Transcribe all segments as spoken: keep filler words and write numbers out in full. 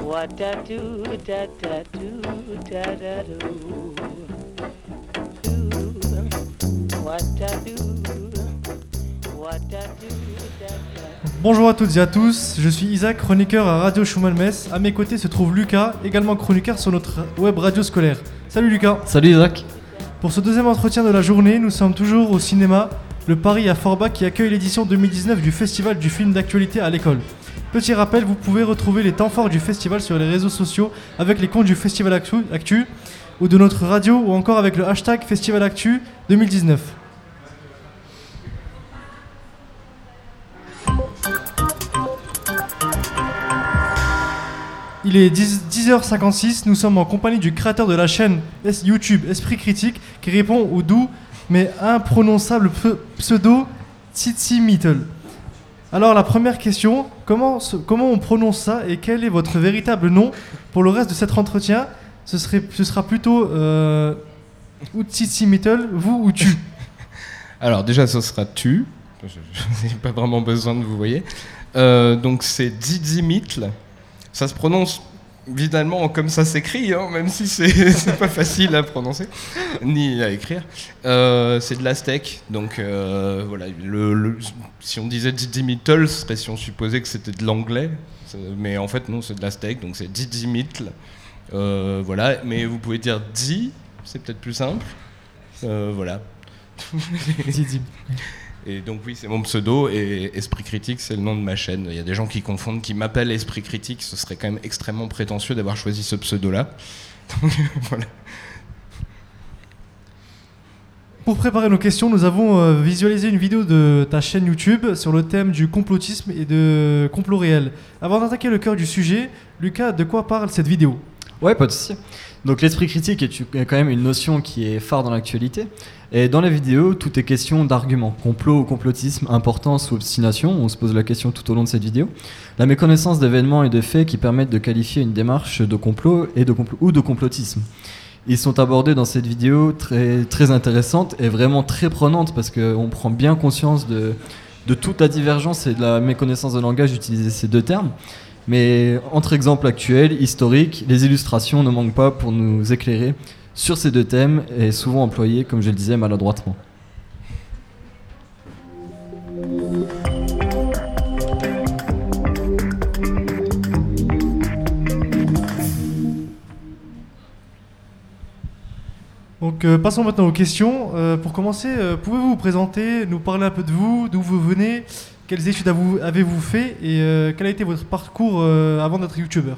What da do da da do da da do. What da do. What da do da da. Bonjour à toutes et à tous, je suis Isaac, chroniqueur à Radio Schumann-Metz. À mes côtés se trouve Lucas, également chroniqueur sur notre web radio scolaire. Salut Lucas. Salut Isaac. Pour ce deuxième entretien de la journée, nous sommes toujours au cinéma, le Paris à Forbach qui accueille l'édition deux mille dix-neuf du Festival du film d'actualité à l'école. Petit rappel, vous pouvez retrouver les temps forts du festival sur les réseaux sociaux avec les comptes du Festival Actu, Actu ou de notre radio ou encore avec le hashtag Festival Actu deux mille dix-neuf. Il est dix heures cinquante-six, nous sommes en compagnie du créateur de la chaîne YouTube Esprit Critique qui répond au doux mais imprononçable pseudo Tsitsimitl. Alors la première question, comment, comment on prononce ça et quel est votre véritable nom? Pour le reste de cet entretien, ce, serait, ce sera plutôt euh, ou Tsitsimitl, vous ou tu? Alors déjà ce sera tu, je n'ai pas vraiment besoin de vous voyez. Euh, donc c'est Tsitsimitl. Ça se prononce évidemment comme ça s'écrit, hein, même si c'est, c'est pas facile à prononcer, ni à écrire. Euh, c'est de l'aztèque, donc euh, voilà. Le, le, si on disait Tsitsimitl, ce serait si on supposait que c'était de l'anglais, mais en fait non, c'est de l'aztèque, donc c'est Tsitsimitl. Euh, voilà, mais vous pouvez dire Tsi, c'est peut-être plus simple. Euh, voilà. Et donc oui, c'est mon pseudo, et Esprit Critique, c'est le nom de ma chaîne. Il y a des gens qui confondent, qui m'appellent Esprit Critique, ce serait quand même extrêmement prétentieux d'avoir choisi ce pseudo-là. Donc voilà. Pour préparer nos questions, nous avons euh, visualisé une vidéo de ta chaîne YouTube sur le thème du complotisme et de complot réel. Avant d'attaquer le cœur du sujet, Lucas, de quoi parle cette vidéo ? Ouais, pas de souci. Donc l'esprit critique est quand même une notion qui est phare dans l'actualité. Et dans la vidéo, tout est question d'arguments. Complot ou complotisme, importance ou obstination, on se pose la question tout au long de cette vidéo. La méconnaissance d'événements et de faits qui permettent de qualifier une démarche de complot, et de complot ou de complotisme. Ils sont abordés dans cette vidéo très, très intéressante et vraiment très prenante parce qu'on prend bien conscience de, de toute la divergence et de la méconnaissance de langage d'utiliser ces deux termes. Mais entre exemples actuels, historiques, les illustrations ne manquent pas pour nous éclairer sur ces deux thèmes et souvent employés, comme je le disais, maladroitement. Donc euh, passons maintenant aux questions. Euh, pour commencer, euh, pouvez-vous vous présenter, nous parler un peu de vous, d'où vous venez, quelles études avez-vous fait et euh, quel a été votre parcours euh, avant d'être youtubeur?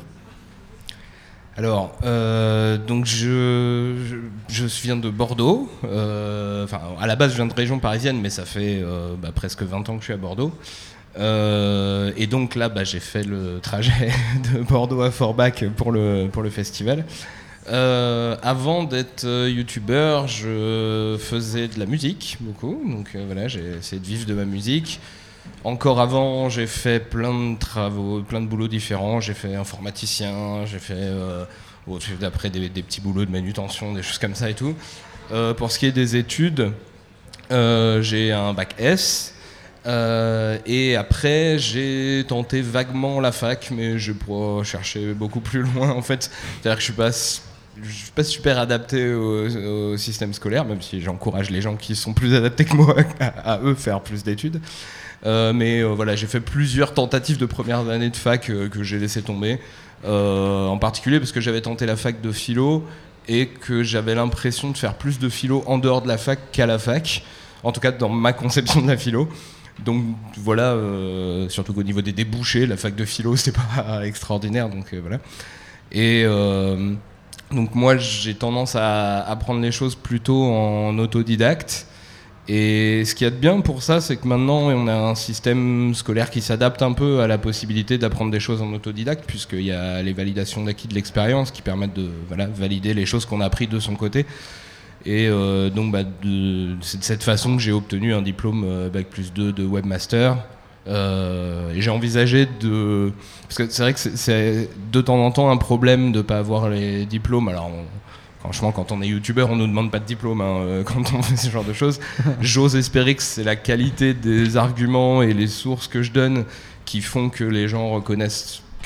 Alors, euh, donc je, je, je viens de Bordeaux. Euh, enfin, à la base, je viens de région parisienne, mais ça fait euh, bah, presque vingt ans que je suis à Bordeaux. Euh, et donc là, bah, j'ai fait le trajet de Bordeaux à Forbach pour le, pour le festival. Euh, avant d'être euh, youtubeur, je faisais de la musique beaucoup. Donc euh, voilà, j'ai essayé de vivre de ma musique. Encore avant, j'ai fait plein de travaux, plein de boulots différents. J'ai fait informaticien, j'ai fait euh, bon, après des, des petits boulots de manutention, des choses comme ça et tout. Euh, pour ce qui est des études, euh, j'ai un bac S. Euh, et après, j'ai tenté vaguement la fac, mais je pourrais chercher beaucoup plus loin en fait. C'est-à-dire que je suis pas, je suis pas super adapté au, au système scolaire, même si j'encourage les gens qui sont plus adaptés que moi à, à eux faire plus d'études. Euh, mais euh, voilà, j'ai fait plusieurs tentatives de première année de fac euh, que j'ai laissé tomber, euh, en particulier parce que j'avais tenté la fac de philo et que j'avais l'impression de faire plus de philo en dehors de la fac qu'à la fac, en tout cas dans ma conception de la philo. Donc voilà, euh, surtout qu'au niveau des débouchés, la fac de philo c'est pas extraordinaire, donc euh, voilà. Et euh, donc moi j'ai tendance à apprendre les choses plutôt en autodidacte. Et ce qu'il y a de bien pour ça, c'est que maintenant on a un système scolaire qui s'adapte un peu à la possibilité d'apprendre des choses en autodidacte, puisqu'il y a les validations d'acquis de l'expérience qui permettent de voilà, valider les choses qu'on a apprises de son côté. Et euh, donc bah, de, c'est de cette façon que j'ai obtenu un diplôme euh, bac plus deux de webmaster. Euh, et j'ai envisagé de... Parce que c'est vrai que c'est, c'est de temps en temps un problème de ne pas avoir les diplômes. Alors on, franchement, quand on est youtubeur, on ne nous demande pas de diplôme hein, quand on fait ce genre de choses. J'ose espérer que c'est la qualité des arguments et les sources que je donne qui font que les gens reconnaissent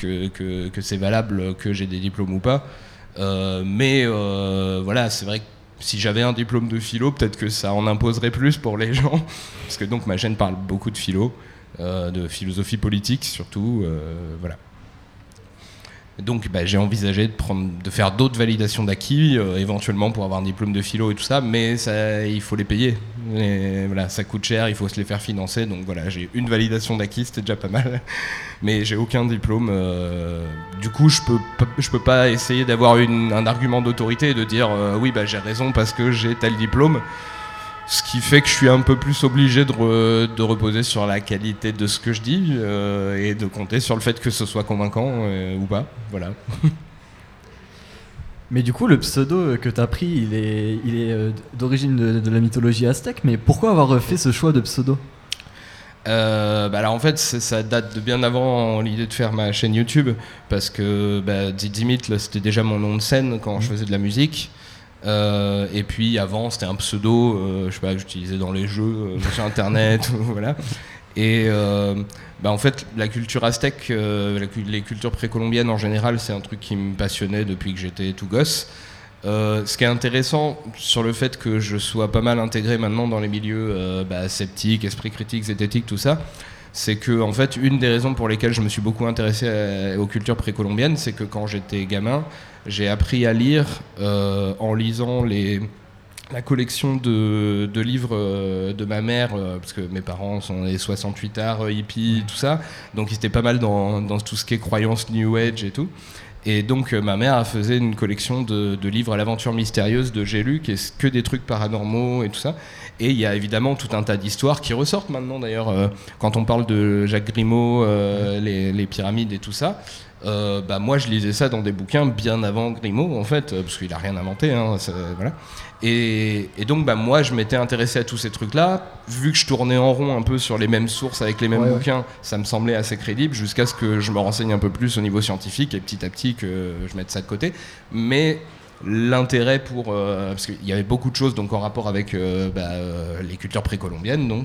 que, que, que c'est valable que j'ai des diplômes ou pas. Euh, mais euh, voilà, c'est vrai que si j'avais un diplôme de philo, peut-être que ça en imposerait plus pour les gens, parce que donc ma chaîne parle beaucoup de philo, euh, de philosophie politique surtout, euh, voilà. Donc bah, j'ai envisagé de, prendre, de faire d'autres validations d'acquis, euh, éventuellement pour avoir un diplôme de philo et tout ça, mais ça, il faut les payer. Et, voilà, ça coûte cher, il faut se les faire financer. Donc voilà, j'ai une validation d'acquis, c'était déjà pas mal, mais j'ai aucun diplôme. Euh, du coup, je peux, je peux pas essayer d'avoir une, un argument d'autorité et de dire euh, oui, bah, j'ai raison parce que j'ai tel diplôme. Ce qui fait que je suis un peu plus obligé de, re, de reposer sur la qualité de ce que je dis euh, et de compter sur le fait que ce soit convaincant euh, ou pas. Voilà. Mais du coup, le pseudo que tu as pris, il est, il est euh, d'origine de, de la mythologie aztèque, mais pourquoi avoir fait ce choix de pseudo ? Euh, bah alors en fait ça date de bien avant l'idée de faire ma chaîne YouTube, parce que bah, Tzitzimit, c'était déjà mon nom de scène quand je faisais de la musique. Euh, et puis avant c'était un pseudo euh, je sais pas, que j'utilisais dans les jeux euh, sur internet voilà. Et euh, bah en fait la culture aztèque, euh, la, les cultures précolombiennes en général, c'est un truc qui me passionnait depuis que j'étais tout gosse. Euh, ce qui est intéressant sur le fait que je sois pas mal intégré maintenant dans les milieux euh, bah, sceptiques, esprit critique, zététique, tout ça, c'est que en fait une des raisons pour lesquelles je me suis beaucoup intéressé à, aux cultures précolombiennes, c'est que quand j'étais gamin, j'ai appris à lire euh, en lisant les, la collection de, de livres euh, de ma mère, euh, parce que mes parents sont les soixante-huit arts, euh, hippies, tout ça, donc ils étaient pas mal dans, dans tout ce qui est croyance New Age et tout. Et donc euh, ma mère faisait une collection de, de livres à l'aventure mystérieuse de J'ai lu, qui est que des trucs paranormaux et tout ça. Et il y a évidemment tout un tas d'histoires qui ressortent maintenant d'ailleurs, euh, quand on parle de Jacques Grimaud, euh, les, les pyramides et tout ça. Euh, bah moi je lisais ça dans des bouquins bien avant Grimaud en fait, parce qu'il a rien inventé, hein, ça, voilà. Et, et donc bah moi je m'étais intéressé à tous ces trucs là, vu que je tournais en rond un peu sur les mêmes sources avec les mêmes ouais, bouquins, ouais. Ça me semblait assez crédible jusqu'à ce que je me renseigne un peu plus au niveau scientifique et petit à petit que je mette ça de côté. Mais l'intérêt pour euh, parce qu'il y avait beaucoup de choses donc en rapport avec euh, bah, euh, les cultures précolombiennes donc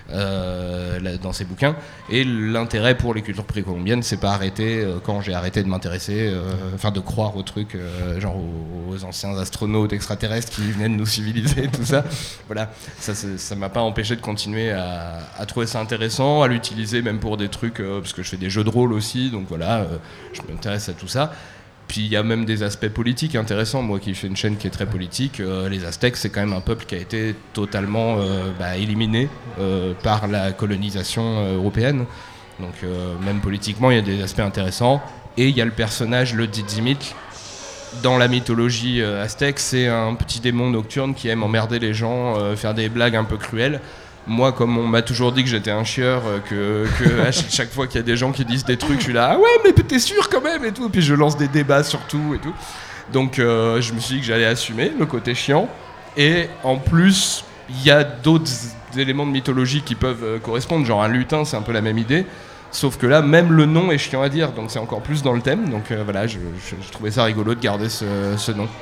euh, là, dans ces bouquins, et l'intérêt pour les cultures précolombiennes c'est pas arrêté euh, quand j'ai arrêté de m'intéresser enfin euh, de croire aux trucs euh, genre aux, aux anciens astronautes extraterrestres qui venaient de nous civiliser tout ça, voilà, ça ça m'a pas empêché de continuer à, à trouver ça intéressant, à l'utiliser même pour des trucs euh, parce que je fais des jeux de rôle aussi, donc voilà, euh, je m'intéresse à tout ça. Puis il y a même des aspects politiques intéressants, moi qui fais une chaîne qui est très politique, euh, les Aztèques c'est quand même un peuple qui a été totalement euh, bah, éliminé euh, par la colonisation euh, européenne, donc euh, même politiquement il y a des aspects intéressants. Et il y a le personnage, le Tzitzimit, dans la mythologie euh, aztèque, c'est un petit démon nocturne qui aime emmerder les gens, euh, faire des blagues un peu cruelles. Moi, comme on m'a toujours dit que j'étais un chieur, que, que à chaque fois qu'il y a des gens qui disent des trucs, je suis là, ah ouais, mais t'es sûr quand même et tout. Et puis je lance des débats sur tout et tout. Donc euh, je me suis dit que j'allais assumer le côté chiant. Et en plus, il y a d'autres éléments de mythologie qui peuvent euh, correspondre. Genre un lutin, c'est un peu la même idée. Sauf que là, même le nom est chiant à dire, donc c'est encore plus dans le thème. Donc euh, voilà, je, je, je trouvais ça rigolo de garder ce, ce nom.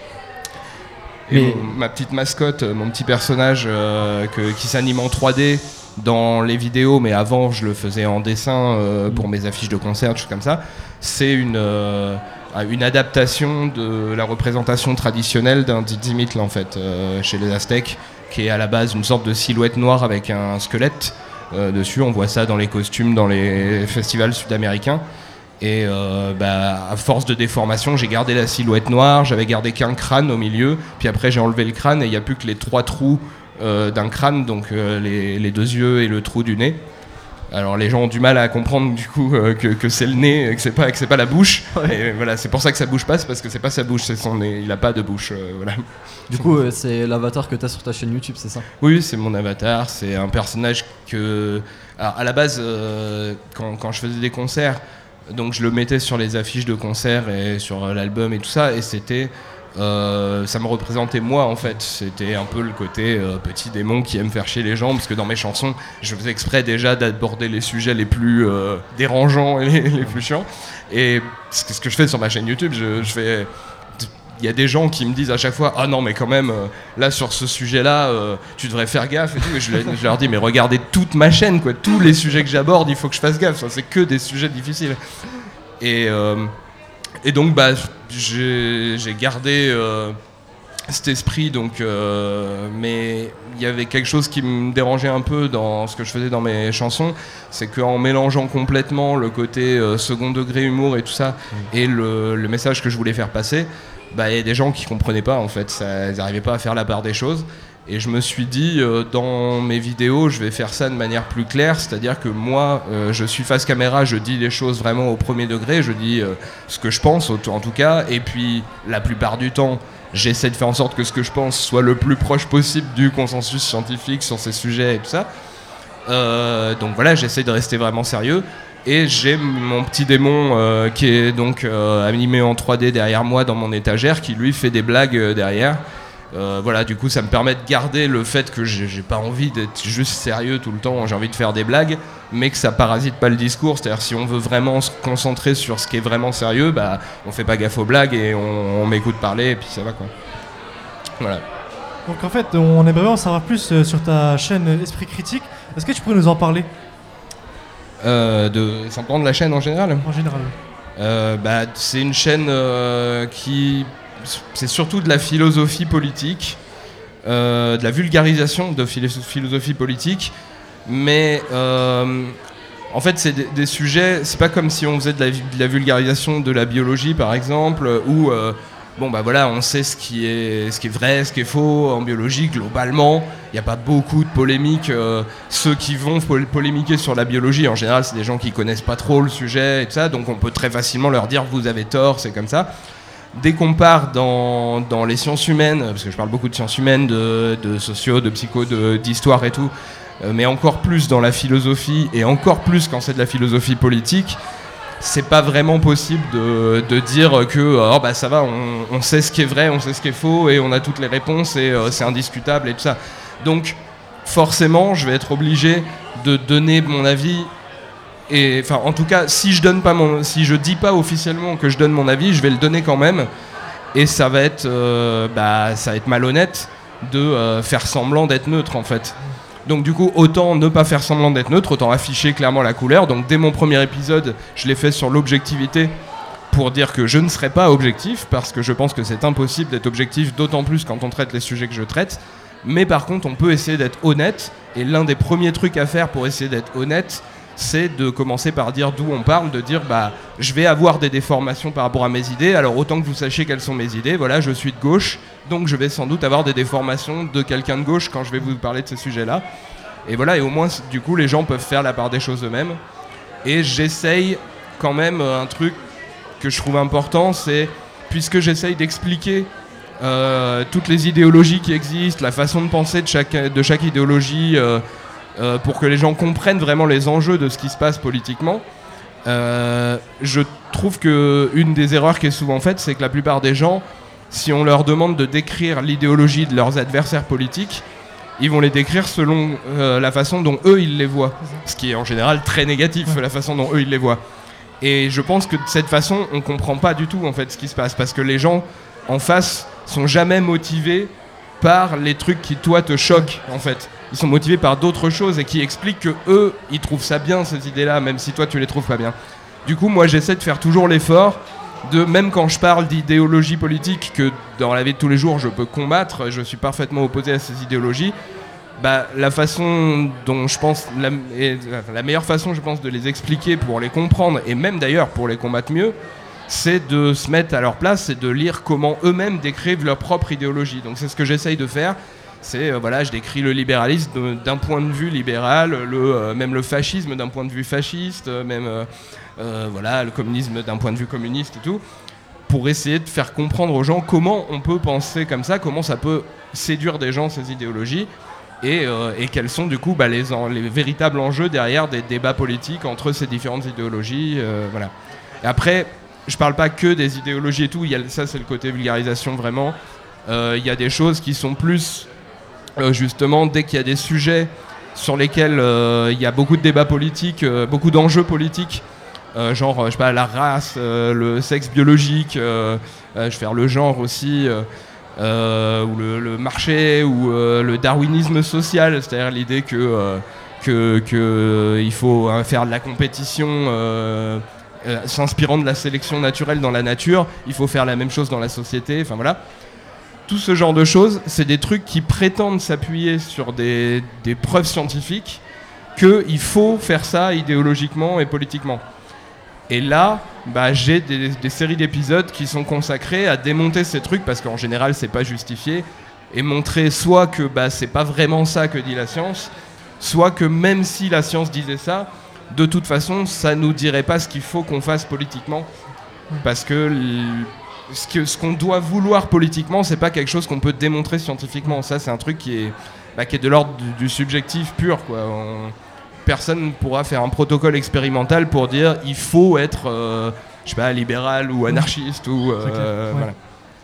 Et mais... mon, ma petite mascotte, mon petit personnage euh, que, qui s'anime en trois D dans les vidéos, mais avant je le faisais en dessin euh, pour mes affiches de concert, des choses comme ça, c'est une, euh, une adaptation de la représentation traditionnelle d'un Tzitzimit en fait, euh, chez les Aztèques, qui est à la base une sorte de silhouette noire avec un squelette euh, dessus. On voit ça dans les costumes, dans les festivals sud-américains. Et euh, bah, à force de déformation, j'ai gardé la silhouette noire, j'avais gardé qu'un crâne au milieu, puis après j'ai enlevé le crâne et il n'y a plus que les trois trous euh, d'un crâne, donc euh, les, les deux yeux et le trou du nez. Alors les gens ont du mal à comprendre du coup euh, que, que c'est le nez, que c'est pas, que c'est pas la bouche. Ouais. Et voilà, c'est pour ça que ça bouge pas, c'est parce que c'est pas sa bouche, c'est son nez, il a pas de bouche. Euh, voilà. Du coup, euh, c'est l'avatar que t'as sur ta chaîne YouTube, c'est ça ? Oui, c'est mon avatar, c'est un personnage que... Alors, à la base, euh, quand, quand je faisais des concerts, donc je le mettais sur les affiches de concert et sur l'album et tout ça, et c'était, euh, ça me représentait moi en fait. C'était un peu le côté euh, petit démon qui aime faire chier les gens, parce que dans mes chansons, je faisais exprès déjà d'aborder les sujets les plus euh, dérangeants et les, les plus chiants. Et ce que je fais sur ma chaîne YouTube, je, je fais... Il y a des gens qui me disent à chaque fois « Ah non, mais quand même, euh, là, sur ce sujet-là, euh, tu devrais faire gaffe. » et tout. Et je, je leur dis « Mais regardez toute ma chaîne, quoi. Tous les sujets que j'aborde, il faut que je fasse gaffe. C'est que des sujets difficiles. » Et, euh, et donc, bah, j'ai, j'ai gardé euh, cet esprit, donc, euh, mais il y avait quelque chose qui me dérangeait un peu dans ce que je faisais dans mes chansons, c'est qu'en mélangeant complètement le côté euh, second degré humour et tout ça, mmh. et le, le message que je voulais faire passer, bah, il y a des gens qui comprenaient pas, en fait, ça, ils n'arrivaient pas à faire la part des choses. Et je me suis dit, euh, dans mes vidéos, je vais faire ça de manière plus claire, c'est-à-dire que moi, euh, je suis face caméra, je dis les choses vraiment au premier degré, je dis euh, ce que je pense, en tout cas, et puis la plupart du temps, j'essaie de faire en sorte que ce que je pense soit le plus proche possible du consensus scientifique sur ces sujets et tout ça. Euh, donc voilà, j'essaie de rester vraiment sérieux. Et j'ai mon petit démon euh, qui est donc euh, animé en trois D derrière moi dans mon étagère, qui lui fait des blagues euh, derrière. Euh, voilà, du coup ça me permet de garder le fait que j'ai, j'ai pas envie d'être juste sérieux tout le temps, j'ai envie de faire des blagues, mais que ça parasite pas le discours. C'est-à-dire si on veut vraiment se concentrer sur ce qui est vraiment sérieux, bah on fait pas gaffe aux blagues et on, on m'écoute parler et puis ça va quoi. Voilà. Donc en fait on aimerait en savoir plus sur ta chaîne Esprit Critique. Est-ce que tu pourrais nous en parler? euh, De sans prendre la chaîne en général. En général. Euh, bah c'est une chaîne euh, qui c'est surtout de la philosophie politique, euh, de la vulgarisation de philo- philosophie politique, mais euh, en fait c'est des, des sujets, c'est pas comme si on faisait de la, de la vulgarisation de la biologie par exemple, où euh, bon bah voilà, on sait ce qui est, ce qui est vrai, ce qui est faux en biologie globalement, il n'y a pas beaucoup de polémiques, euh, ceux qui vont pol- polémiquer sur la biologie en général c'est des gens qui connaissent pas trop le sujet et tout ça, donc on peut très facilement leur dire vous avez tort, c'est comme ça. Dès qu'on part dans, dans les sciences humaines, parce que je parle beaucoup de sciences humaines, de, de sociaux, de psycho, de, d'histoire et tout, euh, mais encore plus dans la philosophie, et encore plus quand c'est de la philosophie politique, c'est pas vraiment possible de, de dire que oh bah ça va, on, on sait ce qui est vrai, on sait ce qui est faux, et on a toutes les réponses, et euh, c'est indiscutable, et tout ça. Donc, forcément, je vais être obligé de donner mon avis. Et enfin, en tout cas, si je donne pas mon, si je dis pas officiellement que je donne mon avis, je vais le donner quand même. Et ça va être, euh, bah, ça va être malhonnête de euh, faire semblant d'être neutre en fait. Donc du coup, autant ne pas faire semblant d'être neutre, autant afficher clairement la couleur. Donc dès mon premier épisode, je l'ai fait sur l'objectivité pour dire que je ne serai pas objectif, parce que je pense que c'est impossible d'être objectif, d'autant plus quand on traite les sujets que je traite. Mais par contre, on peut essayer d'être honnête. Et l'un des premiers trucs à faire pour essayer d'être honnête, c'est de commencer par dire d'où on parle, de dire bah je vais avoir des déformations par rapport à mes idées, alors autant que vous sachiez quelles sont mes idées, voilà, je suis de gauche, donc je vais sans doute avoir des déformations de quelqu'un de gauche quand je vais vous parler de ces sujets-là. Et voilà, et au moins du coup les gens peuvent faire la part des choses eux-mêmes. Et j'essaye quand même un truc que je trouve important, c'est puisque j'essaye d'expliquer euh, toutes les idéologies qui existent, la façon de penser de chaque, de chaque idéologie, euh, Euh, pour que les gens comprennent vraiment les enjeux de ce qui se passe politiquement, euh, je trouve qu'une des erreurs qui est souvent faite, c'est que la plupart des gens, si on leur demande de décrire l'idéologie de leurs adversaires politiques, ils vont les décrire selon euh, la façon dont eux ils les voient, ce qui est en général très négatif, la façon dont eux ils les voient. Et je pense que de cette façon, on comprend pas du tout en fait ce qui se passe, parce que les gens en face sont jamais motivés par les trucs qui toi te choquent en fait. Ils sont motivés par d'autres choses et qui expliquent que eux, ils trouvent ça bien ces idées-là, même si toi tu les trouves pas bien. Du coup, moi j'essaie de faire toujours l'effort de, même quand je parle d'idéologie politique que dans la vie de tous les jours je peux combattre, je suis parfaitement opposé à ces idéologies, bah la façon dont je pense, la, et, la meilleure façon je pense de les expliquer pour les comprendre, et même d'ailleurs pour les combattre mieux, c'est de se mettre à leur place et de lire comment eux-mêmes décrivent leur propre idéologie. Donc c'est ce que j'essaye de faire. C'est, euh, voilà, je décris le libéralisme d'un point de vue libéral, le, euh, même le fascisme d'un point de vue fasciste, euh, même euh, euh, voilà, le communisme d'un point de vue communiste et tout, pour essayer de faire comprendre aux gens comment on peut penser comme ça, comment ça peut séduire des gens, ces idéologies, et, euh, et quels sont du coup bah, les, en, les véritables enjeux derrière des débats politiques entre ces différentes idéologies. Euh, voilà. Et après, je parle pas que des idéologies et tout, il y a, ça c'est le côté vulgarisation vraiment. Euh, il y a des choses qui sont plus... Euh, justement, dès qu'il y a des sujets sur lesquels euh, il y a beaucoup de débats politiques, euh, beaucoup d'enjeux politiques, euh, genre, euh, je sais pas, la race, euh, le sexe biologique, euh, euh, je vais faire le genre aussi, euh, euh, ou le, le marché, ou euh, le darwinisme social, c'est-à-dire l'idée que, euh, que, que euh, il faut hein, faire de la compétition euh, euh, s'inspirant de la sélection naturelle dans la nature, il faut faire la même chose dans la société, enfin voilà. Tout ce genre de choses, c'est des trucs qui prétendent s'appuyer sur des, des preuves scientifiques qu'il faut faire ça idéologiquement et politiquement. Et là, bah, j'ai des, des séries d'épisodes qui sont consacrés à démonter ces trucs, parce qu'en général, c'est pas justifié, et montrer soit que bah, c'est pas vraiment ça que dit la science, soit que même si la science disait ça, de toute façon, ça nous dirait pas ce qu'il faut qu'on fasse politiquement, parce que... L- Ce, que, ce qu'on doit vouloir politiquement, c'est pas quelque chose qu'on peut démontrer scientifiquement. Ça, c'est un truc qui est, bah, qui est de l'ordre du, du subjectif pur, quoi. On, personne ne pourra faire un protocole expérimental pour dire il faut être, euh, je sais pas, libéral ou anarchiste ou euh, C'est clair, ouais. voilà.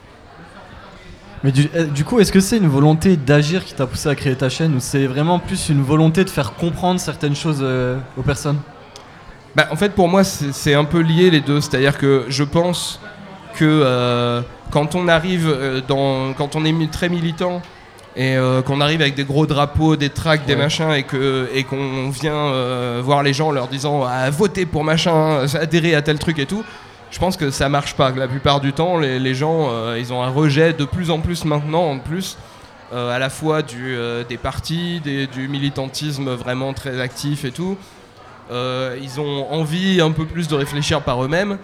Mais du, euh, du coup, est-ce que c'est une volonté d'agir qui t'a poussé à créer ta chaîne, ou c'est vraiment plus une volonté de faire comprendre certaines choses euh, aux personnes ? Bah, en fait, pour moi, c'est, c'est un peu lié les deux. C'est-à-dire que je pense que euh, quand on arrive euh, dans, quand on est mi- très militant et euh, qu'on arrive avec des gros drapeaux, des tracts, ouais. des machins, et que et qu'on vient euh, voir les gens en leur disant ah, votez pour machin, adhérez à tel truc et tout, je pense que ça marche pas. La plupart du temps, les, les gens euh, ils ont un rejet de plus en plus maintenant, en plus euh, à la fois du, euh, des partis, des, du militantisme vraiment très actif et tout. Euh, ils ont envie un peu plus de réfléchir par eux-mêmes.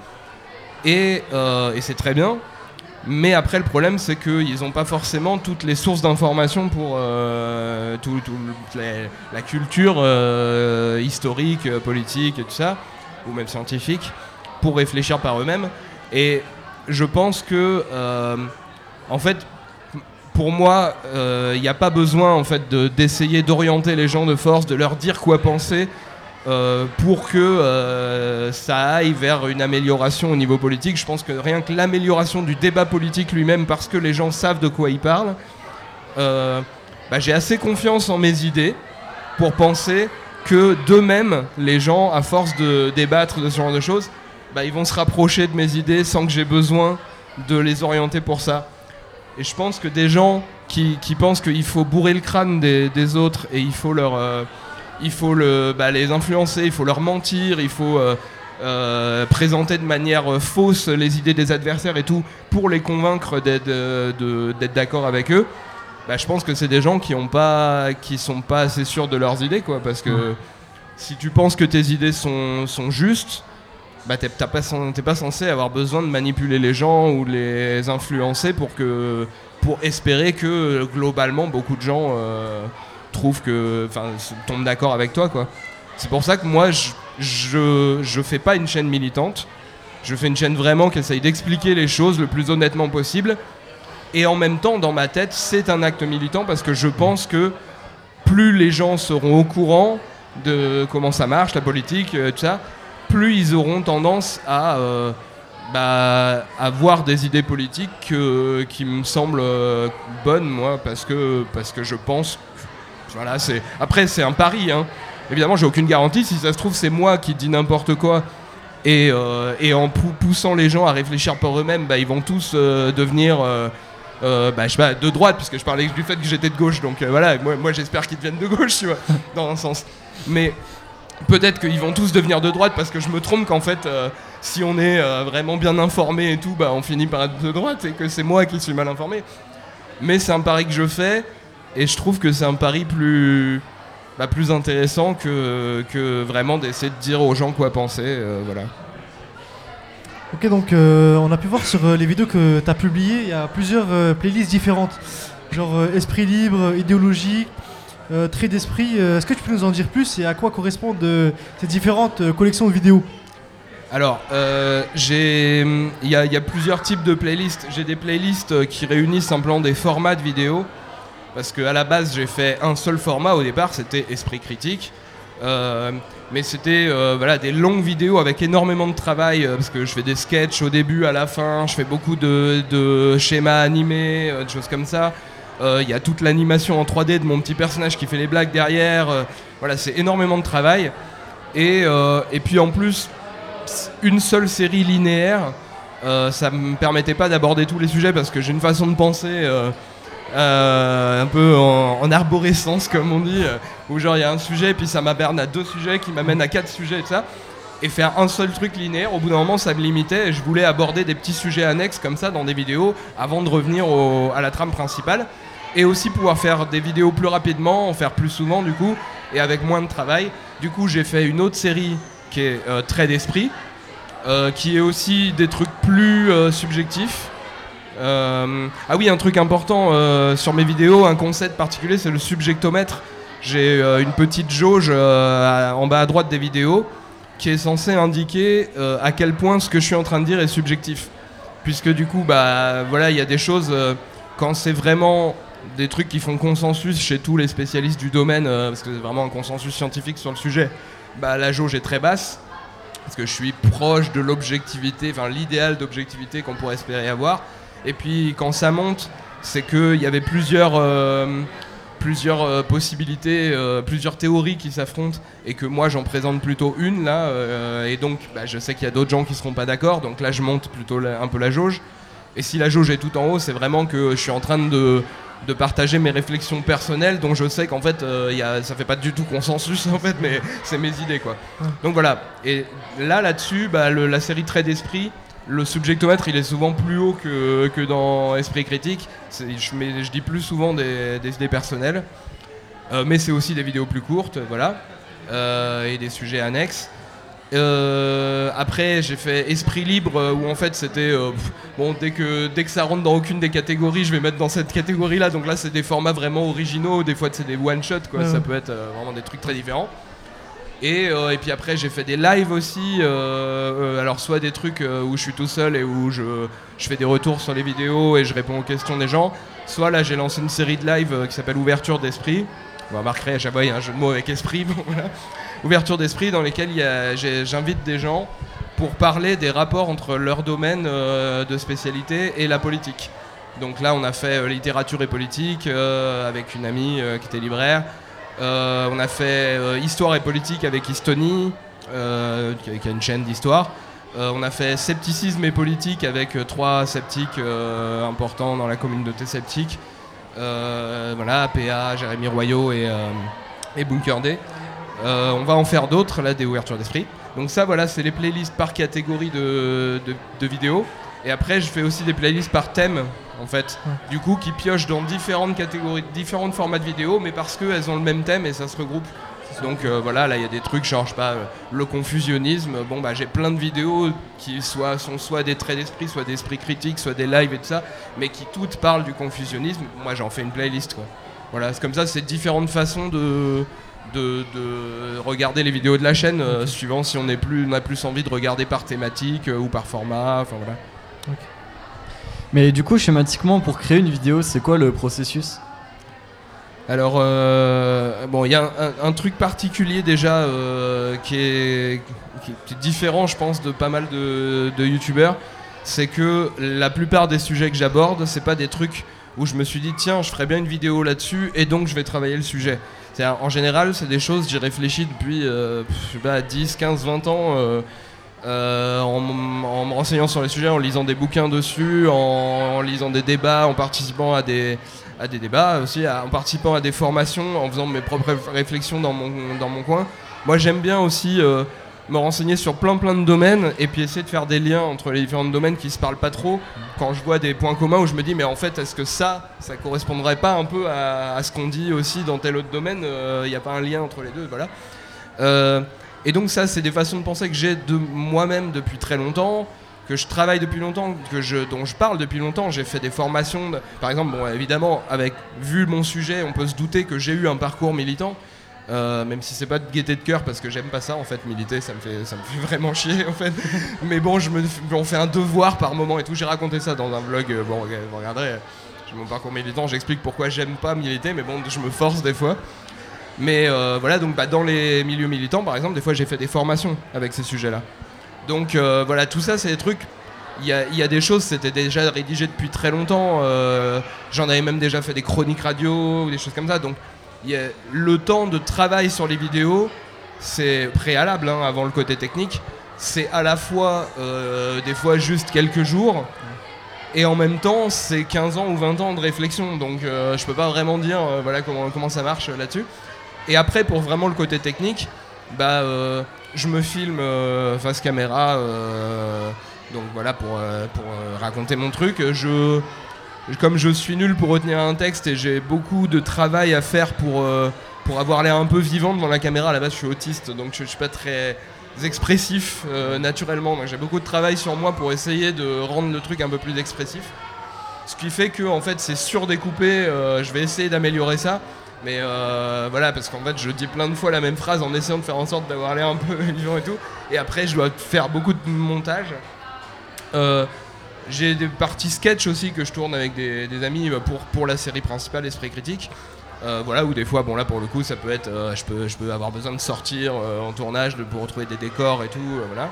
Et, euh, et c'est très bien, mais après le problème c'est qu'ils n'ont pas forcément toutes les sources d'informations pour euh, tout, tout les, la culture euh, historique, politique et tout ça, ou même scientifique, pour réfléchir par eux-mêmes. Et je pense que, euh, en fait, pour moi, il euh, n'y a pas besoin en fait, de, d'essayer d'orienter les gens de force, de leur dire quoi penser, Euh, pour que euh, ça aille vers une amélioration au niveau politique. Je pense que rien que l'amélioration du débat politique lui-même, parce que les gens savent de quoi ils parlent, euh, bah, j'ai assez confiance en mes idées pour penser que d'eux-mêmes, les gens, à force de débattre de ce genre de choses, bah, ils vont se rapprocher de mes idées sans que j'ai besoin de les orienter pour ça. Et je pense que des gens qui, qui pensent qu'il faut bourrer le crâne des, des autres et il faut leur... Euh, il faut le, bah, les influencer, il faut leur mentir, il faut euh, euh, présenter de manière euh, fausse les idées des adversaires et tout pour les convaincre d'être, de, de, d'être d'accord avec eux. Bah, je pense que c'est des gens qui ont pas, qui sont pas assez sûrs de leurs idées, quoi, parce que mmh. si tu penses que tes idées sont, sont justes, bah, t'es, t'as pas, t'es pas censé avoir besoin de manipuler les gens ou les influencer pour, que, pour espérer que globalement beaucoup de gens... Euh, trouve que, enfin, tombe d'accord avec toi, quoi. C'est pour ça que moi, je, je, je fais pas une chaîne militante. Je fais une chaîne vraiment qui essaye d'expliquer les choses le plus honnêtement possible. Et en même temps, dans ma tête, c'est un acte militant parce que je pense que plus les gens seront au courant de comment ça marche, la politique, euh, tout ça, plus ils auront tendance à euh, bah, avoir des idées politiques euh, qui me semblent euh, bonnes, moi, parce que, parce que je pense... Voilà, c'est... Après, c'est un pari, hein. Évidemment, j'ai aucune garantie. Si ça se trouve, c'est moi qui dis n'importe quoi. Et, euh, et en pou- poussant les gens à réfléchir par eux-mêmes, bah, ils vont tous euh, devenir euh, euh, bah, je sais pas, de droite, puisque je parlais du fait que j'étais de gauche. Donc euh, voilà, moi, moi j'espère qu'ils deviennent de gauche, tu vois, dans un sens. Mais peut-être qu'ils vont tous devenir de droite parce que je me trompe qu'en fait, euh, si on est euh, vraiment bien informé et tout, bah, on finit par être de droite et que c'est moi qui suis mal informé. Mais c'est un pari que je fais. Et je trouve que c'est un pari plus, bah, plus intéressant que, que vraiment d'essayer de dire aux gens quoi penser. Euh, voilà. Ok, donc euh, on a pu voir sur euh, les vidéos que tu as publiées, il y a plusieurs euh, playlists différentes. Genre euh, esprit libre, idéologie, euh, trait d'esprit. Euh, est-ce que tu peux nous en dire plus et à quoi correspondent euh, ces différentes euh, collections de vidéos ? Alors, euh, j'ai, il y a, y a plusieurs types de playlists. J'ai des playlists qui réunissent simplement des formats de vidéos. Parce qu'à la base, j'ai fait un seul format au départ, c'était Esprit Critique. Euh, mais c'était euh, voilà, des longues vidéos avec énormément de travail, euh, parce que je fais des sketchs au début, à la fin, je fais beaucoup de, de schémas animés, euh, de choses comme ça. Il euh, y a toute l'animation en trois D de mon petit personnage qui fait les blagues derrière. Euh, voilà, c'est énormément de travail. Et, euh, et puis en plus, une seule série linéaire, euh, ça ne me permettait pas d'aborder tous les sujets, parce que j'ai une façon de penser... Euh, Euh, un peu en, en arborescence comme on dit, euh, où genre il y a un sujet puis ça m'amène à deux sujets qui m'amènent à quatre sujets et tout ça. et faire un seul truc linéaire. Au bout d'un moment, ça me limitait et je voulais aborder des petits sujets annexes comme ça dans des vidéos avant de revenir au, à la trame principale. Et aussi pouvoir faire des vidéos plus rapidement, en faire plus souvent du coup, et avec moins de travail. Du coup, j'ai fait une autre série qui est euh, Trait d'esprit, euh, qui est aussi des trucs plus euh, subjectifs. Euh, ah oui, un truc important euh, sur mes vidéos, un concept particulier, c'est le subjectomètre. J'ai euh, une petite jauge euh, à, en bas à droite des vidéos qui est censée indiquer euh, à quel point ce que je suis en train de dire est subjectif. Puisque du coup, bah voilà, il y a des choses euh, quand c'est vraiment des trucs qui font consensus chez tous les spécialistes du domaine, euh, parce que c'est vraiment un consensus scientifique sur le sujet, bah la jauge est très basse, parce que je suis proche de l'objectivité, enfin l'idéal d'objectivité qu'on pourrait espérer avoir. Et puis quand ça monte, c'est qu'il y avait plusieurs, euh, plusieurs euh, possibilités, euh, plusieurs théories qui s'affrontent, et que moi j'en présente plutôt une là, euh, et donc bah, je sais qu'il y a d'autres gens qui seront pas d'accord, donc là je monte plutôt la, un peu la jauge. Et si la jauge est tout en haut, c'est vraiment que je suis en train de de partager mes réflexions personnelles, dont je sais qu'en fait euh, y a, ça fait pas du tout consensus en fait, mais c'est mes idées quoi. Donc voilà, et là là-dessus, bah, le, la série Trait d'esprit, le subjectomètre il est souvent plus haut que, que dans Esprit critique, c'est, je, mets, je dis plus souvent des, des idées personnelles, euh, mais c'est aussi des vidéos plus courtes, voilà, euh, et des sujets annexes. Euh, après j'ai fait Esprit libre euh, où en fait c'était euh, pff, bon dès que, dès que ça rentre dans aucune des catégories je vais mettre dans cette catégorie là, donc là c'est des formats vraiment originaux, des fois c'est des one shot quoi, ouais, ça ouais. peut être euh, vraiment des trucs très différents. Et, euh, et puis après j'ai fait des lives aussi, euh, euh, alors soit des trucs euh, où je suis tout seul et où je, je fais des retours sur les vidéos et je réponds aux questions des gens, soit là j'ai lancé une série de lives euh, qui s'appelle Ouverture d'esprit. On remarquerait à chaque fois il y a un jeu de mots avec esprit, bon, voilà. Ouverture d'esprit dans lesquelles il y a, j'ai, j'invite des gens pour parler des rapports entre leur domaine euh, de spécialité et la politique. Donc là on a fait euh, littérature et politique euh, avec une amie euh, qui était libraire. Euh, on a fait euh, histoire et politique avec Histony, euh, qui a une chaîne d'histoire. Euh, on a fait scepticisme et politique avec euh, trois sceptiques euh, importants dans la communauté sceptique. Euh, voilà, P A, Jérémy Royot et, euh, et Bunker D. Euh, on va en faire d'autres, là, des ouvertures d'esprit. Donc ça, voilà, c'est les playlists par catégorie de, de, de vidéos. Et après, je fais aussi des playlists par thème, en fait. Ouais. Du coup, qui piochent dans différentes catégories, différents formats de vidéos, mais parce qu'elles ont le même thème et ça se regroupe. Donc euh, voilà, là, il y a des trucs, genre, je sais pas, euh, le confusionnisme. Bon, bah, j'ai plein de vidéos qui soit, sont soit des traits d'esprit, soit des esprits critiques, soit des lives et tout ça, mais qui toutes parlent du confusionnisme. Moi, j'en fais une playlist, quoi. Voilà, c'est comme ça, c'est différentes façons de... De, de regarder les vidéos de la chaîne, euh, suivant si on, est plus, on a plus envie de regarder par thématique euh, ou par format, enfin voilà. Okay. Mais du coup, schématiquement, pour créer une vidéo, c'est quoi le processus ? Alors, euh, bon, il y a un, un, un truc particulier déjà euh, qui, est, qui, qui est différent, je pense, de pas mal de, de youtubeurs, c'est que la plupart des sujets que j'aborde, c'est pas des trucs où je me suis dit, tiens, je ferais bien une vidéo là-dessus et donc je vais travailler le sujet. C'est-à-dire, en général, c'est des choses, j'y réfléchis depuis euh, je sais pas, dix, quinze, vingt ans, euh, euh, en, en me renseignant sur les sujets, en lisant des bouquins dessus, en, en lisant des débats, en participant à des, à des débats aussi, à, en participant à des formations, en faisant mes propres réflexions dans mon, dans mon coin. Moi, j'aime bien aussi euh, me renseigner sur plein plein de domaines et puis essayer de faire des liens entre les différents domaines qui se parlent pas trop. Quand je vois des points communs où je me dis mais en fait est-ce que ça, ça correspondrait pas un peu à, à ce qu'on dit aussi dans tel autre domaine, il euh, n'y a pas un lien entre les deux, voilà. Euh, et donc ça c'est des façons de penser que j'ai de moi-même depuis très longtemps, que je travaille depuis longtemps, que je, dont je parle depuis longtemps. J'ai fait des formations, de, par exemple, bon évidemment avec vu mon sujet on peut se douter que j'ai eu un parcours militant. Euh, même si c'est pas de gaieté de cœur parce que j'aime pas ça en fait, militer ça me fait, ça me fait vraiment chier en fait. Mais bon, je me, on fait un devoir par moment et tout. J'ai raconté ça dans un vlog, bon vous regarderez, j'ai mon parcours militant, j'explique pourquoi j'aime pas militer, mais bon je me force des fois. Mais euh, voilà, donc bah, dans les milieux militants par exemple, des fois j'ai fait des formations avec ces sujets là. Donc euh, voilà, tout ça c'est des trucs, il y a, y a des choses, c'était déjà rédigé depuis très longtemps, euh, j'en avais même déjà fait des chroniques radio ou des choses comme ça, donc y a le temps de travail sur les vidéos, c'est préalable hein, avant le côté technique. C'est à la fois, euh, des fois juste quelques jours, et en même temps, c'est quinze ans ou vingt ans de réflexion. Donc euh, je peux pas vraiment dire euh, voilà, comment, comment ça marche euh, là-dessus. Et après, pour vraiment le côté technique, bah, euh, je me filme euh, face caméra, euh, donc voilà, pour, euh, pour euh, raconter mon truc. Je, comme je suis nul pour retenir un texte et j'ai beaucoup de travail à faire pour, euh, pour avoir l'air un peu vivant devant la caméra, à la base je suis autiste, donc je, je suis pas très expressif euh, naturellement, donc j'ai beaucoup de travail sur moi pour essayer de rendre le truc un peu plus expressif. Ce qui fait que en fait c'est surdécoupé, euh, je vais essayer d'améliorer ça, mais euh, voilà, parce qu'en fait je dis plein de fois la même phrase en essayant de faire en sorte d'avoir l'air un peu vivant et tout, et après je dois faire beaucoup de montage. Euh, j'ai des parties sketch aussi que je tourne avec des, des amis pour, pour la série principale Esprit Critique. Euh, voilà, où des fois, bon là pour le coup ça peut être, euh, je, peux, je peux avoir besoin de sortir euh, en tournage de, pour retrouver des décors et tout, euh, voilà.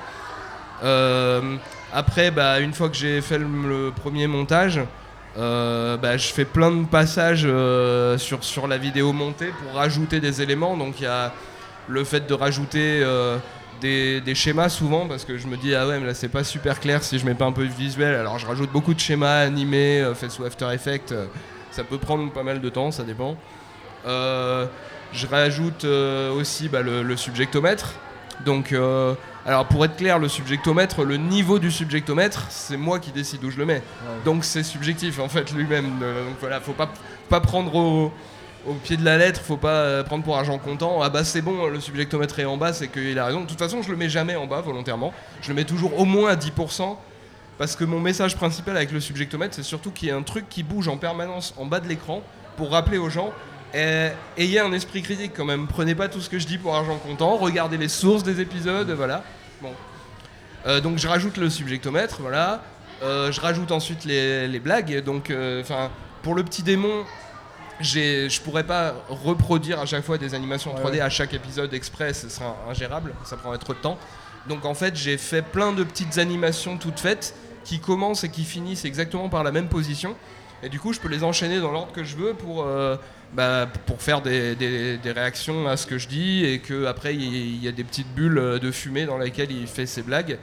Euh, après, bah, une fois que j'ai fait le, le premier montage, Euh, bah, je fais plein de passages euh, sur, sur la vidéo montée pour rajouter des éléments. Donc il y a le fait de rajouter euh, des, des schémas souvent, parce que je me dis ah ouais mais là c'est pas super clair si je mets pas un peu de visuel, alors je rajoute beaucoup de schémas animés euh, faits sous After Effects. Euh, ça peut prendre pas mal de temps, ça dépend. Euh, je rajoute euh, aussi bah, le, le subjectomètre. Donc euh, alors pour être clair, le subjectomètre, le niveau du subjectomètre, c'est moi qui décide où je le mets. Ouais. Donc c'est subjectif en fait lui-même. Euh, donc voilà, faut pas, pas prendre au, au pied de la lettre, faut pas euh, prendre pour argent comptant. Ah bah c'est bon, le subjectomètre est en bas, c'est qu'il a raison. De toute façon, je le mets jamais en bas volontairement. Je le mets toujours au moins à dix pour cent. Parce que mon message principal avec le subjectomètre, c'est surtout qu'il y a un truc qui bouge en permanence en bas de l'écran pour rappeler aux gens. Et, ayez un esprit critique quand même, prenez pas tout ce que je dis pour argent comptant, regardez les sources des épisodes, voilà. Bon. Euh, donc je rajoute le subjectomètre, voilà. Euh, je rajoute ensuite les, les blagues. Donc, euh, pour le petit démon, j'ai, je pourrais pas reproduire à chaque fois des animations trois D ouais. à chaque épisode exprès, ce serait ingérable, ça prendrait trop de temps. Donc en fait, j'ai fait plein de petites animations toutes faites qui commencent et qui finissent exactement par la même position. Et du coup, je peux les enchaîner dans l'ordre que je veux pour, euh, bah, pour faire des, des, des réactions à ce que je dis et qu'après, il y, y a des petites bulles de fumée dans lesquelles il fait ses blagues.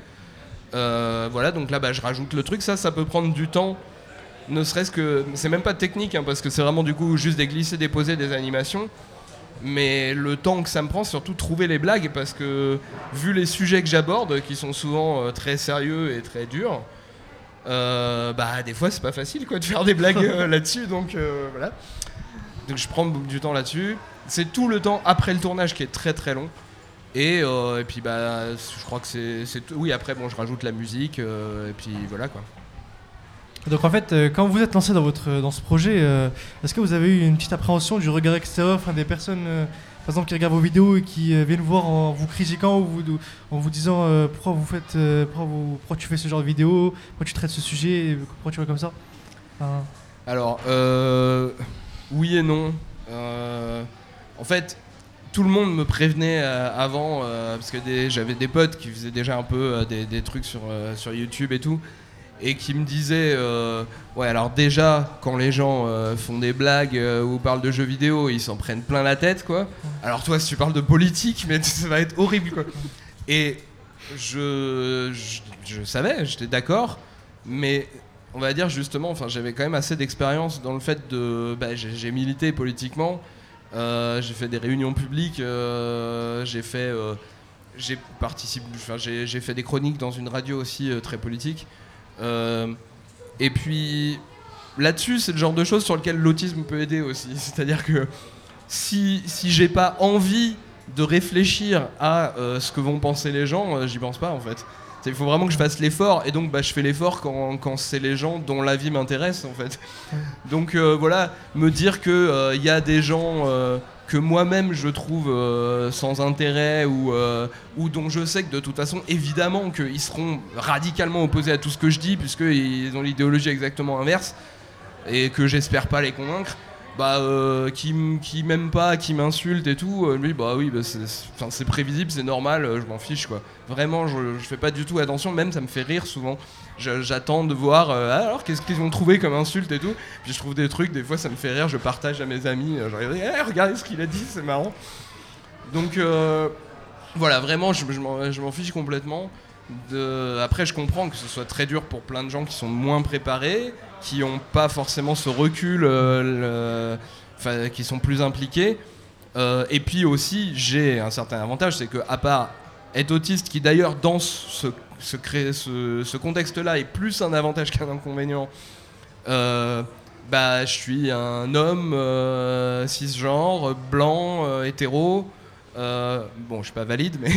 Euh, voilà, donc là, bah, je rajoute le truc. Ça, ça peut prendre du temps, ne serait-ce que... C'est même pas technique, hein, parce que c'est vraiment du coup juste des glissés, déposés, des animations. Mais le temps que ça me prend, c'est surtout trouver les blagues, parce que vu les sujets que j'aborde, qui sont souvent euh, très sérieux et très durs, Euh, bah des fois c'est pas facile quoi de faire des blagues euh, là-dessus, donc euh, voilà. Donc je prends du temps là-dessus. C'est tout le temps après le tournage qui est très très long. Et, euh, et puis bah je crois que c'est, c'est tout. Oui, après bon je rajoute la musique euh, et puis voilà quoi. Donc en fait, euh, quand vous êtes lancé dans votre dans ce projet, euh, est-ce que vous avez eu une petite appréhension du regard extérieur, enfin des personnes euh, par exemple qui regardent vos vidéos et qui euh, viennent vous voir en vous critiquant ou vous, en vous disant euh, pourquoi vous faites euh, pourquoi, vous, pourquoi tu fais ce genre de vidéo, pourquoi tu traites ce sujet, pourquoi tu fais comme ça enfin... Alors euh, oui et non. Euh, en fait, tout le monde me prévenait euh, avant euh, parce que des, j'avais des potes qui faisaient déjà un peu euh, des, des trucs sur euh, sur YouTube et tout. Et qui me disait euh, ouais alors déjà quand les gens euh, font des blagues euh, ou parlent de jeux vidéo, ils s'en prennent plein la tête quoi. Alors toi si tu parles de politique, mais ça va être horrible quoi. Et je, je, je savais, j'étais d'accord, mais on va dire justement, enfin j'avais quand même assez d'expérience dans le fait de, bah, j'ai, j'ai milité politiquement, euh, j'ai fait des réunions publiques, euh, j'ai fait, euh, j'ai participé, enfin j'ai, j'ai fait des chroniques dans une radio aussi euh, très politique. Euh, et puis là-dessus, c'est le genre de choses sur lesquelles l'autisme peut aider aussi. C'est-à-dire que si, si j'ai pas envie de réfléchir à euh, ce que vont penser les gens, euh, j'y pense pas en fait. Il faut vraiment que je fasse l'effort, et donc bah, je fais l'effort quand, quand c'est les gens dont la vie m'intéresse en fait. Donc euh, voilà, me dire qu'il euh, y a des gens euh, que moi-même je trouve euh, sans intérêt ou, euh, ou dont je sais que de toute façon évidemment qu'ils seront radicalement opposés à tout ce que je dis puisqu'ils ont l'idéologie exactement inverse et que j'espère pas les convaincre, bah euh, qui, qui m'aiment pas, qui m'insultent et tout, euh, lui bah oui bah c'est, c'est, c'est prévisible, c'est normal, euh, je m'en fiche quoi. Vraiment je, je fais pas du tout attention, même ça me fait rire souvent. Je, j'attends de voir euh, alors qu'est-ce qu'ils ont trouvé comme insulte et tout, puis je trouve des trucs, des fois ça me fait rire, je partage à mes amis, euh, je regarde, hey, regardez ce qu'il a dit, c'est marrant. Donc euh, voilà, vraiment je, je, m'en, je m'en fiche complètement. De... Après je comprends que ce soit très dur pour plein de gens qui sont moins préparés, qui n'ont pas forcément ce recul, euh, le... enfin, qui sont plus impliqués. Euh, et puis aussi, j'ai un certain avantage, c'est que à part être autiste, qui d'ailleurs dans ce, ce, cré- ce, ce contexte-là est plus un avantage qu'un inconvénient, euh, bah, je suis un homme euh, cisgenre, blanc, euh, hétéro. Euh, bon, je suis pas valide, mais...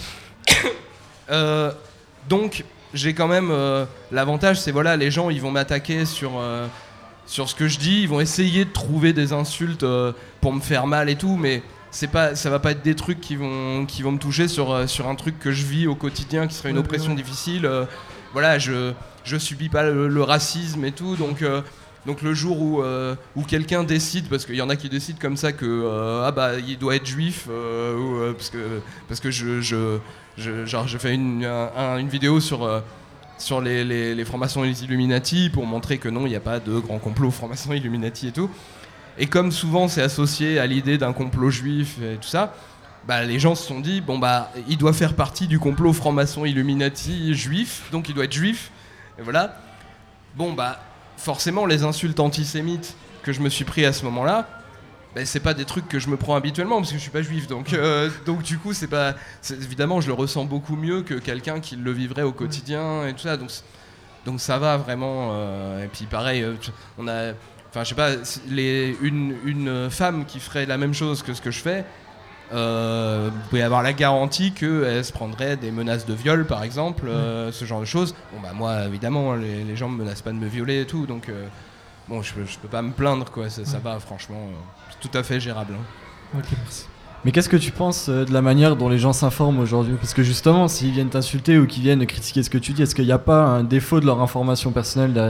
euh, donc, j'ai quand même... Euh, l'avantage, c'est voilà, les gens, ils vont m'attaquer sur... Euh, sur ce que je dis, ils vont essayer de trouver des insultes euh, pour me faire mal et tout, mais c'est pas, ça va pas être des trucs qui vont, qui vont me toucher sur, euh, sur un truc que je vis au quotidien, qui serait une oppression difficile. Euh, voilà, je, je subis pas le, le racisme et tout, donc, euh, donc le jour où, euh, où quelqu'un décide, parce qu'il y en a qui décident comme ça que euh, ah bah il doit être juif, euh, ou, euh, parce que, parce que je, je, je, genre, je fais une, un, une vidéo sur... Euh, sur les, les, les francs-maçons et les Illuminati pour montrer que non, il n'y a pas de grand complot francs-maçons et Illuminati et tout. Et comme souvent c'est associé à l'idée d'un complot juif et tout ça, bah, les gens se sont dit, bon bah, il doit faire partie du complot franc-maçon Illuminati juif, donc il doit être juif. Et voilà. Bon bah, forcément les insultes antisémites que je me suis pris à ce moment-là, bah, c'est pas des trucs que je me prends habituellement parce que je suis pas juif, donc, euh, donc du coup c'est pas, c'est, évidemment je le ressens beaucoup mieux que quelqu'un qui le vivrait au quotidien et tout ça, donc, donc ça va vraiment. Euh, et puis pareil, euh, on a, enfin je sais pas, les, une, une femme qui ferait la même chose que ce que je fais, euh, vous pouvez avoir la garantie qu'elle se prendrait des menaces de viol par exemple, euh, ce genre de choses. Bon bah moi évidemment les, les gens me menacent pas de me violer et tout, donc euh, bon, je, je peux pas me plaindre, quoi. Ça, ça va, franchement, euh, c'est tout à fait gérable. Hein. Ok, merci. Mais qu'est-ce que tu penses euh, de la manière dont les gens s'informent aujourd'hui ? Parce que justement, s'ils viennent t'insulter ou qu'ils viennent critiquer ce que tu dis, est-ce qu'il n'y a pas un défaut de leur information personnelle derrière ?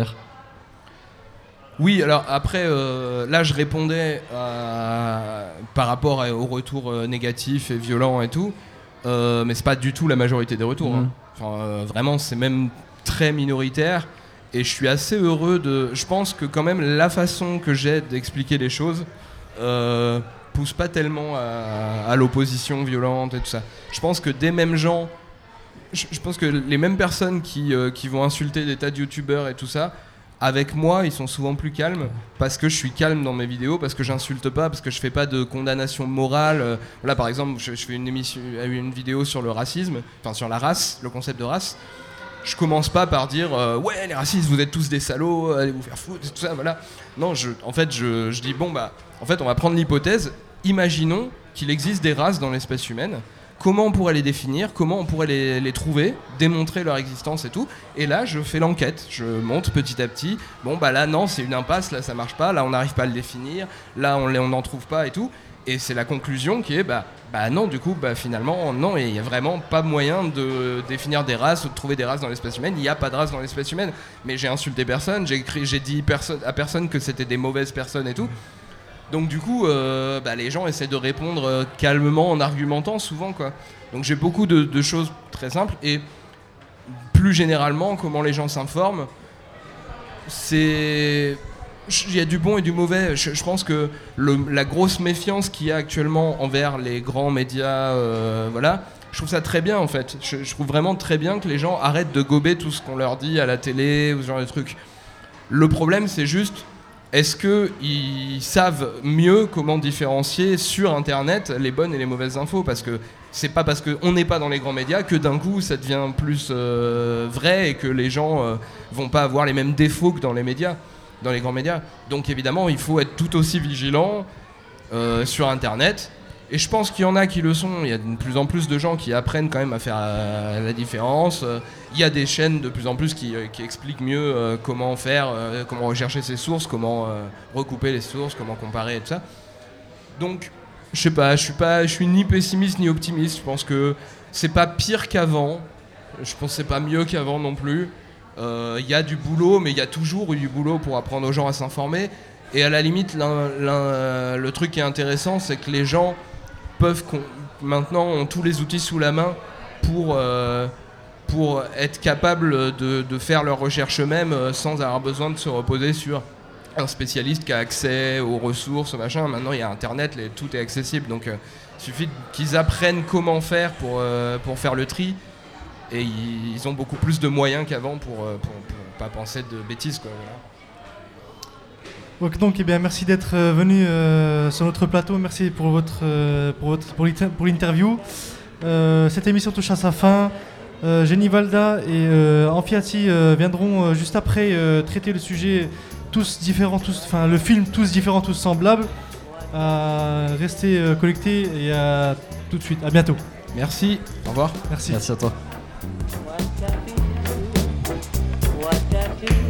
Oui, alors après, euh, là, je répondais à, par rapport à, aux retours euh, négatifs et violents et tout, euh, mais c'est pas du tout la majorité des retours. Mmh. Hein. Enfin, euh, vraiment, c'est même très minoritaire. Et je suis assez heureux de... Je pense que quand même la façon que j'ai d'expliquer les choses euh, pousse pas tellement à, à l'opposition violente et tout ça. Je pense que des mêmes gens... Je, je pense que les mêmes personnes qui, euh, qui vont insulter des tas de youtubeurs et tout ça, avec moi, ils sont souvent plus calmes parce que je suis calme dans mes vidéos, parce que j'insulte pas, parce que je fais pas de condamnation morale. Euh, là, par exemple, je, je fais une, émission, une vidéo sur le racisme, enfin sur la race, le concept de race. Je commence pas par dire euh, ouais les racistes vous êtes tous des salauds, allez vous faire foutre, tout ça, voilà. Non, je, en fait je, je dis bon bah en fait on va prendre l'hypothèse, imaginons qu'il existe des races dans l'espèce humaine, comment on pourrait les définir, comment on pourrait les, les trouver, démontrer leur existence et tout, et là je fais l'enquête, je monte petit à petit, bon bah là non c'est une impasse, là ça marche pas, là on n'arrive pas à le définir, là on n'en trouve pas et tout, et c'est la conclusion qui est bah Bah non, du coup, bah finalement, non, il n'y a vraiment pas moyen de définir des races ou de trouver des races dans l'espèce humaine. Il n'y a pas de race dans l'espèce humaine. Mais j'ai insulté personne, j'ai, écrit, j'ai dit perso- à personne que c'était des mauvaises personnes et tout. Donc du coup, euh, bah, les gens essaient de répondre euh, calmement en argumentant souvent, quoi. Donc j'ai beaucoup de, de choses très simples. Et plus généralement, comment les gens s'informent, c'est... Il y a du bon et du mauvais. Je, je pense que le, la grosse méfiance qu'il y a actuellement envers les grands médias, euh, voilà, je trouve ça très bien en fait. Je, je trouve vraiment très bien que les gens arrêtent de gober tout ce qu'on leur dit à la télé ou ce genre de trucs. Le problème, c'est juste, est-ce qu'ils savent mieux comment différencier sur Internet les bonnes et les mauvaises infos ? Parce que c'est pas parce qu'on n'est pas dans les grands médias que d'un coup ça devient plus euh, vrai et que les gens euh, vont pas avoir les mêmes défauts que dans les médias. Dans les grands médias. Donc évidemment, il faut être tout aussi vigilant euh, sur Internet. Et je pense qu'il y en a qui le sont. Il y a de plus en plus de gens qui apprennent quand même à faire la, la différence. Euh, il y a des chaînes de plus en plus qui, qui expliquent mieux euh, comment faire, euh, comment rechercher ses sources, comment euh, recouper les sources, comment comparer et tout ça. Donc, je sais pas, je suis pas, je suis ni pessimiste ni optimiste. Je pense que c'est pas pire qu'avant. Je pense que c'est pas mieux qu'avant non plus. Il euh, y a du boulot, mais il y a toujours eu du boulot pour apprendre aux gens à s'informer. Et à la limite, l'un, l'un, le truc qui est intéressant, c'est que les gens peuvent con- maintenant ont tous les outils sous la main pour, euh, pour être capables de, de faire leurs recherches eux-mêmes euh, sans avoir besoin de se reposer sur un spécialiste qui a accès aux ressources, machin. Maintenant, il y a Internet, les, tout est accessible. Donc, euh, il suffit qu'ils apprennent comment faire pour, euh, pour faire le tri. Et ils ont beaucoup plus de moyens qu'avant pour, pour, pour pas penser de bêtises, quoi, voilà. Donc, donc, eh bien, merci d'être euh, venu euh, sur notre plateau. Merci pour votre euh, pour votre pour l'inter- pour l'interview. Euh, cette émission touche à sa fin. Euh, Jenny Valda et euh, Amfiati euh, viendront euh, juste après euh, traiter le sujet tous différents, tous, enfin le film tous différents, tous semblables. À rester euh, connectés et à tout de suite. À bientôt. Merci, au revoir. Merci. Merci à toi. What I do, what I do.